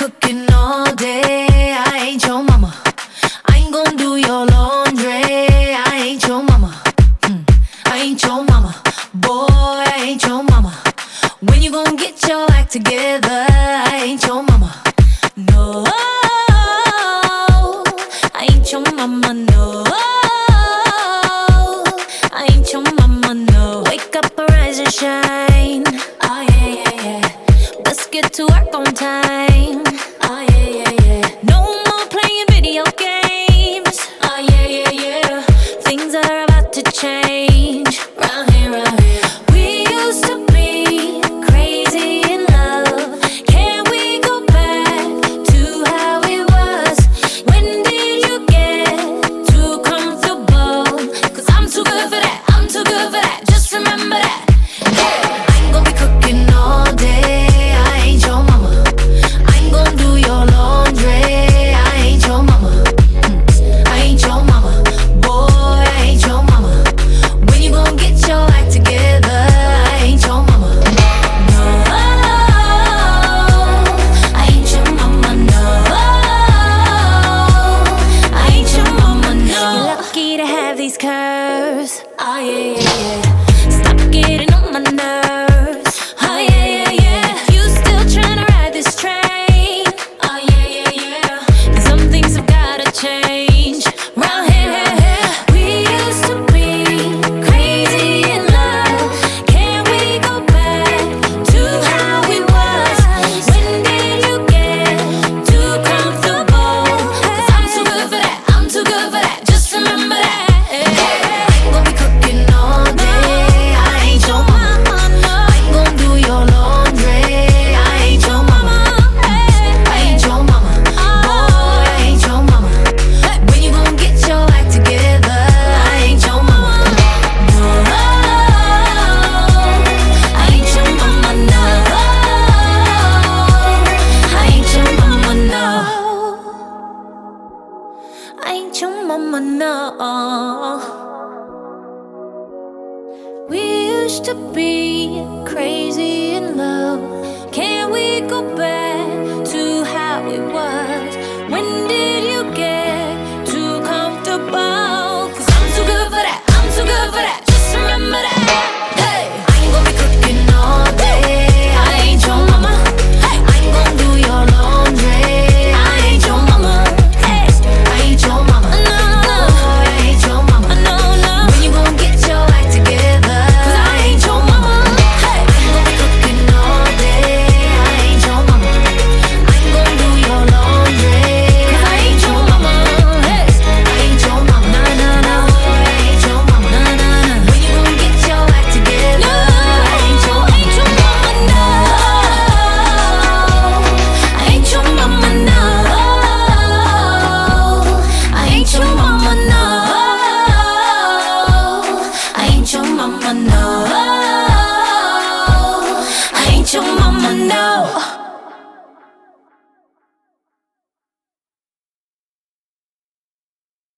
cooking all day. I ain't your mama. I ain't gon' do your laundry. I ain't your mama. I ain't your mama. Boy, I ain't your mama. When you gon' get your act together? I ain't your mama. No, I ain't your mama. No, I ain't your mama. No. Wake up, arise and shine. Oh yeah, yeah, yeah. Let's get to work on time. Oh yeah, yeah, yeah. No more playing video games. Oh yeah, yeah, yeah. Things are about to change. Round here, round here. We used to be crazy in love. Can we go back to how it was? When did you get too comfortable? 'Cause I'm too good for that. I'm too good for that. Just remember that. Hey, I ain't gon' be cooking all day. I ain't your mama. I ain't gon' do your laundry. I ain't your mama. I ain't your mama. Boy, I ain't your mama. When you gon' get your act together? I ain't your mama. No, I ain't your mama. No, I ain't your mama. No. You're lucky to have these curves. Oh yeah, yeah, yeah. Stop getting on my nerves. Oh yeah, yeah, yeah. You still tryna ride this train? Oh yeah, yeah, yeah. Some things have gotta change. Round here, we used to be crazy in love. Can we go back to how it was? When did you get too comfortable? 'Cause I'm too good for that. I'm too good for that. Just remember that. I ain't gon' be cooking all day. I ain't your mama. I ain't gon' do your laundry. I ain't your mama. I ain't your mama. Boy, I ain't your mama. When you gon' get your act together? I ain't your mama. No, I ain't your mama. No, I ain't your mama. No, I ain't your mama. No. We used to be crazy in love. Can we go back to how it was? When did you get too comfortable? 'Cause I'm too good for that. I'm too good for that. Just remember that. Hey, I ain't gon' be cooking all day. I ain't your mama. I ain't gon' do your laundry. I ain't your mama. Hey, I ain't your mama. No, no, I ain't your mama. No, no. When you gon' get your act together? 'Cause I ain't your mama. Hey, I ain't gon' be cooking all day. I ain't your mama. I ain't gon' do your laundry. 'Cause I ain't your mama. Hey, I ain't your mama. No, no, no. I ain't your mama. No, no, no. When you gon' get your act together? I ain't your mama. No, I ain't your mama. No, I ain't your mama. No, I ain't your mama. No, I ain't your mama. No.